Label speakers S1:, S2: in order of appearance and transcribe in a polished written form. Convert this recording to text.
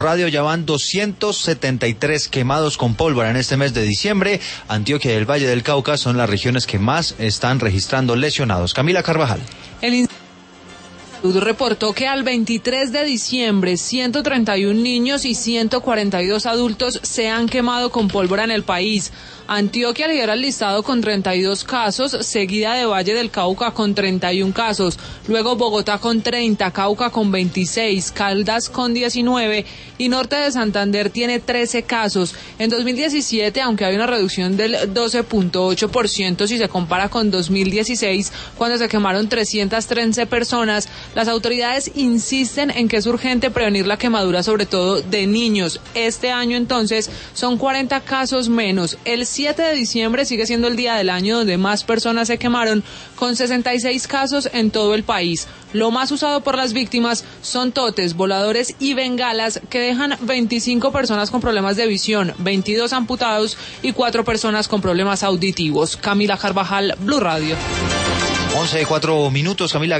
S1: Radio, ya van 273 quemados con pólvora en este mes de diciembre. Antioquia y el Valle del Cauca son las regiones que más están registrando lesionados. Camila Carvajal.
S2: El Salud reportó que al 23 de diciembre 131 niños y 142 adultos se han quemado con pólvora en el país. Antioquia lidera el listado con 32 casos, seguida de Valle del Cauca con 31 casos, luego Bogotá con 30, Cauca con 26, Caldas con 19 y Norte de Santander tiene 13 casos. En 2017, aunque hay una reducción del 12.8% si se compara con 2016, cuando se quemaron 313 personas, las autoridades insisten en que es urgente prevenir la quemadura, sobre todo de niños. Este año, entonces, son 40 casos menos. El 7 de diciembre sigue siendo el día del año donde más personas se quemaron, con 66 casos en todo el país. Lo más usado por las víctimas son totes, voladores y bengalas que dejan 25 personas con problemas de visión, 22 amputados y 4 personas con problemas auditivos. Camila Carvajal, Blue Radio.
S1: 11:04 Camila.